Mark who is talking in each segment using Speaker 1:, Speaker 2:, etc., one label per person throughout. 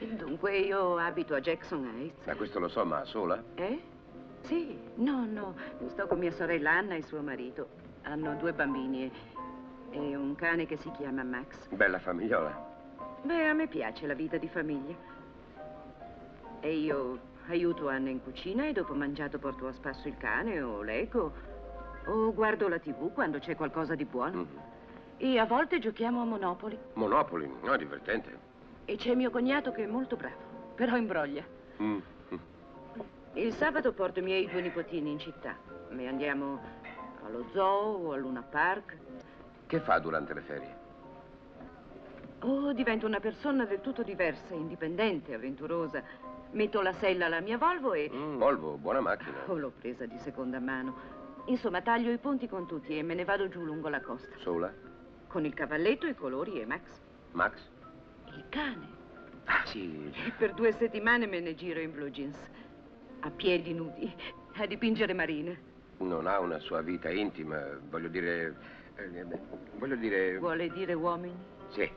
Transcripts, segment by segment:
Speaker 1: Dunque, io abito a Jackson Heights.
Speaker 2: Ma questo lo so, ma sola?
Speaker 1: Sì, no. Sto con mia sorella Anna e suo marito. Hanno 2 bambini e un cane che si chiama Max.
Speaker 2: Bella famigliola.
Speaker 1: Beh, a me piace la vita di famiglia. E io aiuto Anna in cucina e dopo mangiato porto a spasso il cane o leggo o guardo la TV quando c'è qualcosa di buono. E a volte giochiamo a Monopoli.
Speaker 2: Monopoli? No, divertente.
Speaker 1: E c'è mio cognato che è molto bravo, però imbroglia. Il sabato porto i miei 2 nipotini in città e andiamo allo zoo o al Luna Park.
Speaker 2: Che fa durante le ferie?
Speaker 1: Divento una persona del tutto diversa, indipendente, avventurosa. Metto la sella alla mia Volvo e...
Speaker 2: Volvo, buona macchina.
Speaker 1: l'ho presa di seconda mano. Insomma, taglio i ponti con tutti e me ne vado giù lungo la costa.
Speaker 2: Sola?
Speaker 1: Con il cavalletto, i colori e Max.
Speaker 2: Max?
Speaker 1: Il cane.
Speaker 2: Ah, sì.
Speaker 1: E per 2 settimane me ne giro in blue jeans, a piedi nudi, a dipingere marine.
Speaker 2: Non ha una sua vita intima, voglio dire...
Speaker 1: Vuole dire uomini?
Speaker 2: Sì.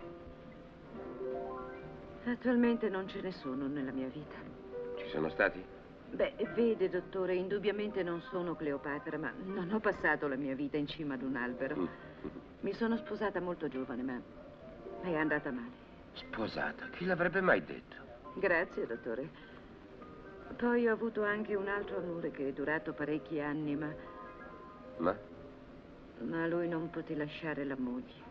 Speaker 1: Attualmente non ce ne sono nella mia vita.
Speaker 2: Ci sono stati?
Speaker 1: Beh, vede, dottore, indubbiamente non sono Cleopatra, ma non ho passato la mia vita in cima ad un albero. Mi sono sposata molto giovane, ma è andata male.
Speaker 2: Sposata? Chi l'avrebbe mai detto?
Speaker 1: Grazie, dottore. Poi ho avuto anche un altro amore che è durato parecchi anni,
Speaker 2: Ma?
Speaker 1: ma lui non poté lasciare la moglie.